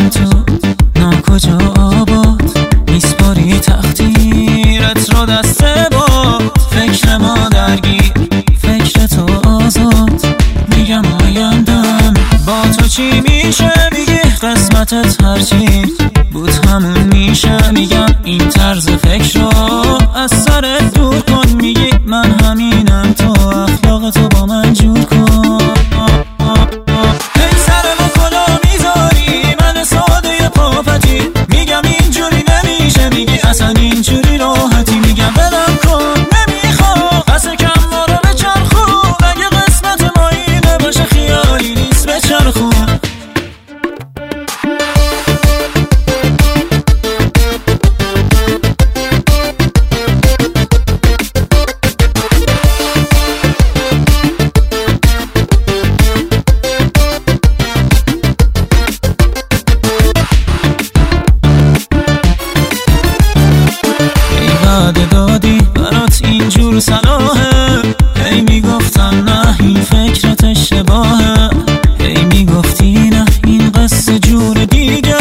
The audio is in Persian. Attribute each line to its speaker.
Speaker 1: باشم تو ناکجا آباد نیست باری تقدیرت رو دست باد. فکر ما درگیر فکر تو آزاد میگم آیندم با تو چی میشه میگی قسمتت هرچی بود همون میشه. میگم این طرز فکر رو از سرت دور کن میگی من همینم تو اخلاق تو با من جور کن. اصلا اینجوری راحتی میگم بدم کن نمیخوام پس کم ما رو بچرخون. اگه قسمت ما اینه باشه خیالی نیست بچرخون. دادی برات اینجور صلاحه هی میگفتم نه این فکرت اشتباهه هی میگفتی نه این قصه جور دیگه